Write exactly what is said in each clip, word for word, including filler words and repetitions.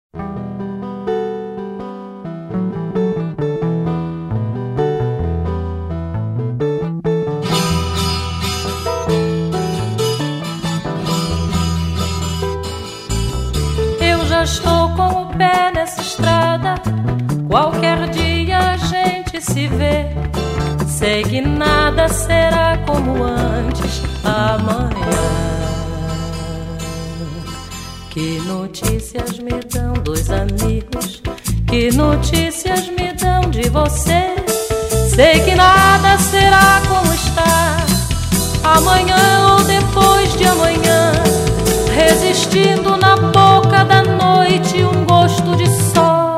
Eu já estou com o pé nessa estrada, qualquer dia a gente se vê. Sei que nada será como antes amanhã. Que notícias me dão dois amigos? Que notícias me dão de você? Sei que nada será como está amanhã ou depois de amanhã, resistindo na boca da noite um gosto de sol.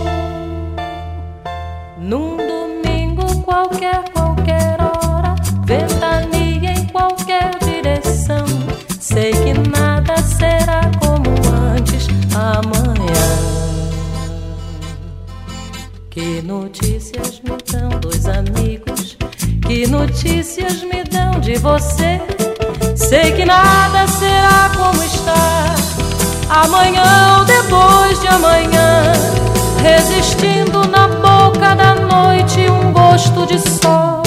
Num domingo qualquer, qualquer hora, ventania em qualquer direção. Sei que nada será como antes amanhã. Que notícias me dão dois amigos? Que notícias me dão de você? Sei que nada será como está amanhã ou depois de amanhã, resistindo na boca da noite um gosto de sol.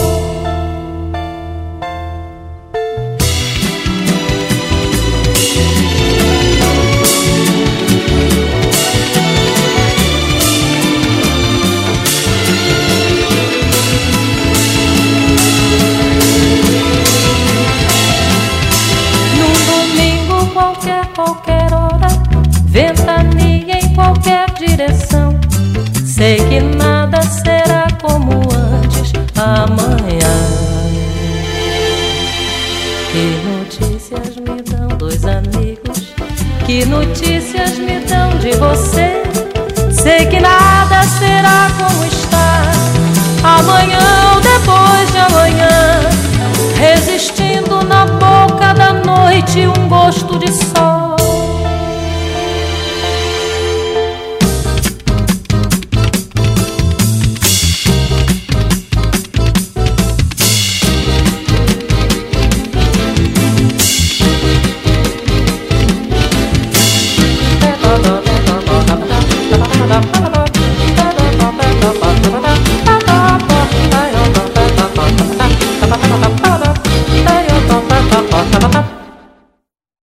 Qualquer hora, ventania em qualquer direção. Sei que nada será como antes amanhã. Que notícias me dão dois amigos? Que notícias me dão de você? Sei que nada será como está amanhã ou depois de amanhã, resistindo na boca da noite um gosto de sol.